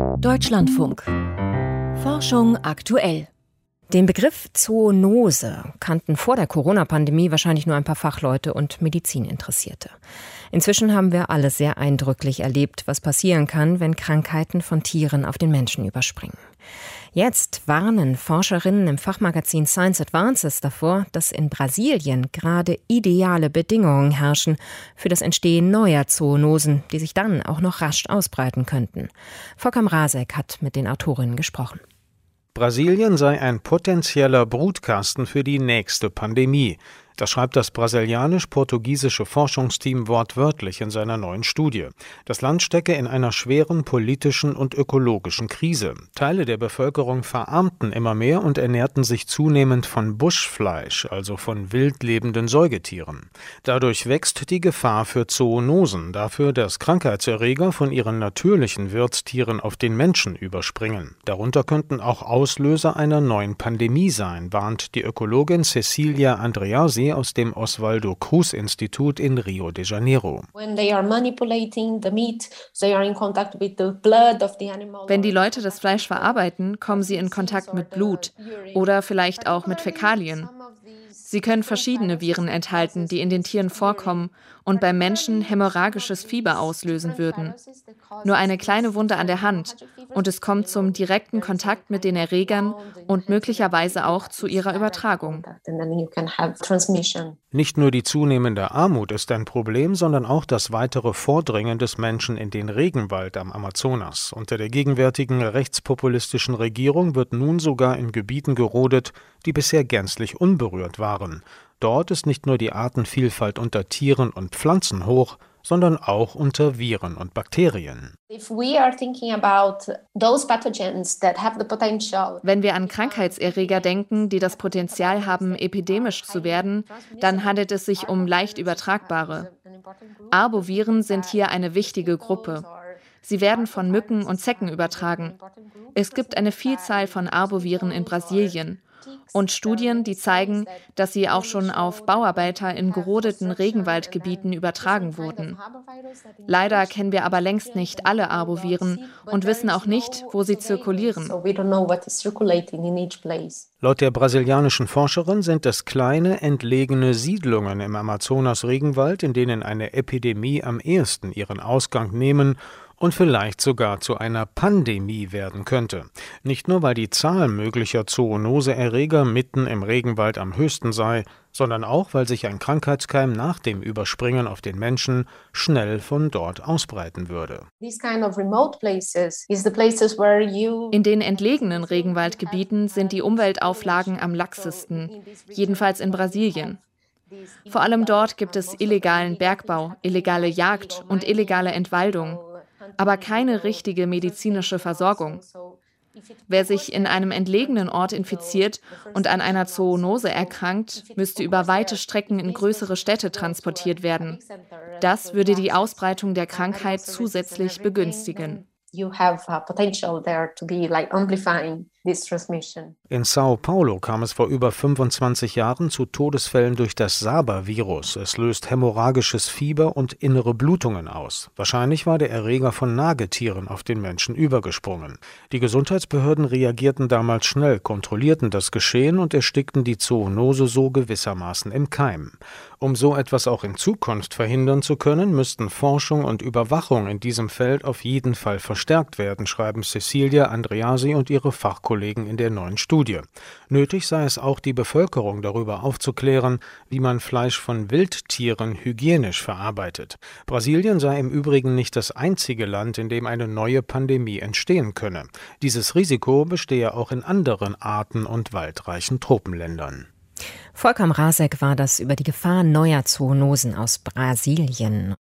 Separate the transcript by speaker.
Speaker 1: Deutschlandfunk. Forschung aktuell. Den Begriff Zoonose kannten vor der Corona-Pandemie wahrscheinlich nur ein paar Fachleute und Medizininteressierte. Inzwischen haben wir alle sehr eindrücklich erlebt, was passieren kann, wenn Krankheiten von Tieren auf den Menschen überspringen. Jetzt warnen Forscherinnen im Fachmagazin Science Advances davor, dass in Brasilien gerade ideale Bedingungen herrschen für das Entstehen neuer Zoonosen, die sich dann auch noch rasch ausbreiten könnten. Volker Mrazek hat mit den Autorinnen gesprochen.
Speaker 2: Brasilien sei ein potenzieller Brutkasten für die nächste Pandemie. Das schreibt das brasilianisch-portugiesische Forschungsteam wortwörtlich in seiner neuen Studie. Das Land stecke in einer schweren politischen und ökologischen Krise. Teile der Bevölkerung verarmten immer mehr und ernährten sich zunehmend von Buschfleisch, also von wild lebenden Säugetieren. Dadurch wächst die Gefahr für Zoonosen, dafür, dass Krankheitserreger von ihren natürlichen Wirtstieren auf den Menschen überspringen. Darunter könnten auch Auslöser einer neuen Pandemie sein, warnt die Ökologin Cecília Andreasi aus dem Oswaldo Cruz Institut in Rio de Janeiro.
Speaker 3: Wenn die Leute das Fleisch verarbeiten, kommen sie in Kontakt mit Blut oder vielleicht auch mit Fäkalien. Sie können verschiedene Viren enthalten, die in den Tieren vorkommen und beim Menschen hämorrhagisches Fieber auslösen würden. Nur eine kleine Wunde an der Hand und es kommt zum direkten Kontakt mit den Erregern und möglicherweise auch zu ihrer Übertragung.
Speaker 2: Nicht nur die zunehmende Armut ist ein Problem, sondern auch das weitere Vordringen des Menschen in den Regenwald am Amazonas. Unter der gegenwärtigen rechtspopulistischen Regierung wird nun sogar in Gebieten gerodet, die bisher gänzlich unberührt waren. Dort ist nicht nur die Artenvielfalt unter Tieren und Pflanzen hoch, sondern auch unter Viren und Bakterien.
Speaker 3: Wenn wir an Krankheitserreger denken, die das Potenzial haben, epidemisch zu werden, dann handelt es sich um leicht übertragbare. Arboviren sind hier eine wichtige Gruppe. Sie werden von Mücken und Zecken übertragen. Es gibt eine Vielzahl von Arboviren in Brasilien. Und Studien, die zeigen, dass sie auch schon auf Bauarbeiter in gerodeten Regenwaldgebieten übertragen wurden. Leider kennen wir aber längst nicht alle Arboviren und wissen auch nicht, wo sie zirkulieren.
Speaker 2: Laut der brasilianischen Forscherin sind es kleine, entlegene Siedlungen im Amazonas-Regenwald, in denen eine Epidemie am ehesten ihren Ausgang nehmen und vielleicht sogar zu einer Pandemie werden könnte. Nicht nur, weil die Zahl möglicher Zoonose-Erreger mitten im Regenwald am höchsten sei, sondern auch, weil sich ein Krankheitskeim nach dem Überspringen auf den Menschen schnell von dort ausbreiten würde.
Speaker 3: In den entlegenen Regenwaldgebieten sind die Umweltauflagen am laxesten, jedenfalls in Brasilien. Vor allem dort gibt es illegalen Bergbau, illegale Jagd und illegale Entwaldung, aber keine richtige medizinische Versorgung. Wer sich in einem entlegenen Ort infiziert und an einer Zoonose erkrankt, müsste über weite Strecken in größere Städte transportiert werden. Das würde die Ausbreitung der Krankheit zusätzlich begünstigen.
Speaker 2: In Sao Paulo kam es vor über 25 Jahren zu Todesfällen durch das SABA-Virus. Es löst hämorrhagisches Fieber und innere Blutungen aus. Wahrscheinlich war der Erreger von Nagetieren auf den Menschen übergesprungen. Die Gesundheitsbehörden reagierten damals schnell, kontrollierten das Geschehen und erstickten die Zoonose so gewissermaßen im Keim. Um so etwas auch in Zukunft verhindern zu können, müssten Forschung und Überwachung in diesem Feld auf jeden Fall verstärkt werden, schreiben Cecília Andreasi und ihre Fachkollegen in der neuen Studie. Nötig sei es auch, die Bevölkerung darüber aufzuklären, wie man Fleisch von Wildtieren hygienisch verarbeitet. Brasilien sei im Übrigen nicht das einzige Land, in dem eine neue Pandemie entstehen könne. Dieses Risiko bestehe auch in anderen arten- und waldreichen Tropenländern.
Speaker 1: Volker Mrazek war das über die Gefahr neuer Zoonosen aus Brasilien.